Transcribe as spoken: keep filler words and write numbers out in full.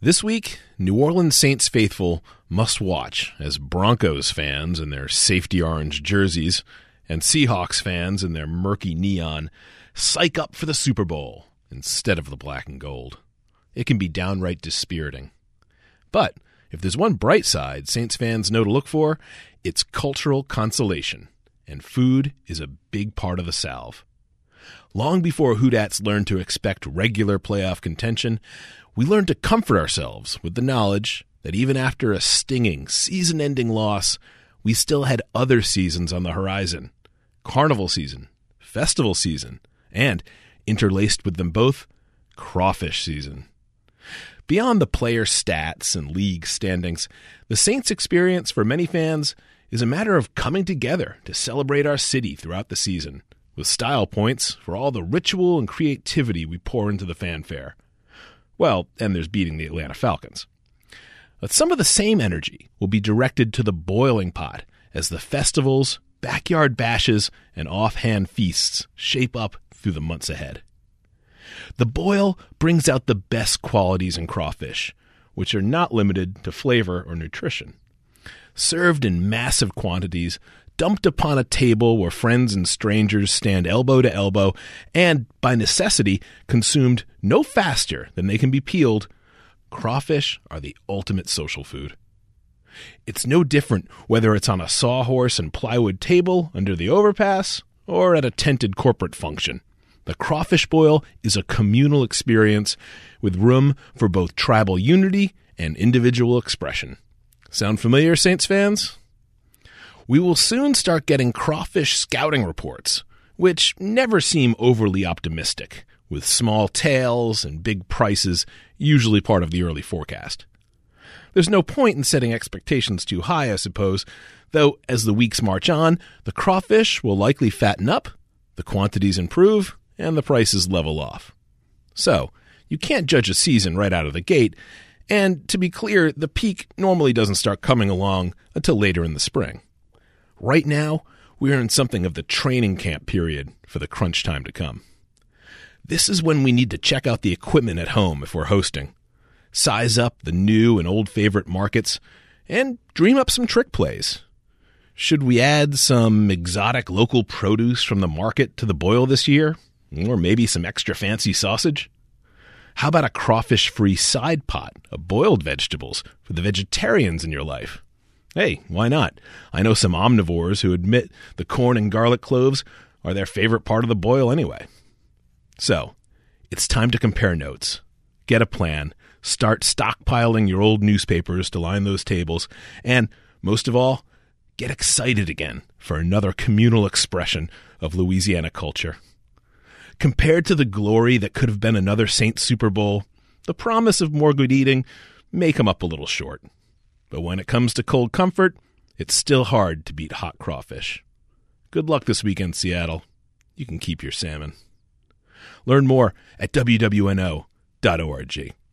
This week, New Orleans Saints faithful must watch as Broncos fans in their safety orange jerseys and Seahawks fans in their murky neon psych up for the Super Bowl instead of the black and gold. It can be downright dispiriting. But if there's one bright side Saints fans know to look for, it's cultural consolation, and food is a big part of the salve. Long before Hoodats learned to expect regular playoff contention, we learned to comfort ourselves with the knowledge that even after a stinging, season-ending loss, we still had other seasons on the horizon. Carnival season, festival season, and, interlaced with them both, crawfish season. Beyond the player stats and league standings, the Saints experience for many fans is a matter of coming together to celebrate our city throughout the season, with style points for all the ritual and creativity we pour into the fanfare. Well, and there's beating the Atlanta Falcons. But some of the same energy will be directed to the boiling pot as the festivals, backyard bashes, and offhand feasts shape up through the months ahead. The boil brings out the best qualities in crawfish, which are not limited to flavor or nutrition. Served in massive quantities, dumped upon a table where friends and strangers stand elbow to elbow, and, by necessity, consumed no faster than they can be peeled, crawfish are the ultimate social food. It's no different whether it's on a sawhorse and plywood table under the overpass or at a tented corporate function. The crawfish boil is a communal experience with room for both tribal unity and individual expression. Sound familiar, Saints fans? We will soon start getting crawfish scouting reports, which never seem overly optimistic, with small tails and big prices usually part of the early forecast. There's no point in setting expectations too high, I suppose, though as the weeks march on, the crawfish will likely fatten up, the quantities improve, and the prices level off. So, you can't judge a season right out of the gate, and to be clear, the peak normally doesn't start coming along until later in the spring. Right now, we are in something of the training camp period for the crunch time to come. This is when we need to check out the equipment at home if we're hosting, size up the new and old favorite markets, and dream up some trick plays. Should we add some exotic local produce from the market to the boil this year? Or maybe some extra fancy sausage? How about a crawfish-free side pot of boiled vegetables for the vegetarians in your life? Hey, why not? I know some omnivores who admit the corn and garlic cloves are their favorite part of the boil anyway. So, it's time to compare notes, get a plan, start stockpiling your old newspapers to line those tables, and, most of all, get excited again for another communal expression of Louisiana culture. Compared to the glory that could have been another Saints Super Bowl, the promise of more good eating may come up a little short. But when it comes to cold comfort, it's still hard to beat hot crawfish. Good luck this weekend, Seattle. You can keep your salmon. Learn more at W W N O dot org.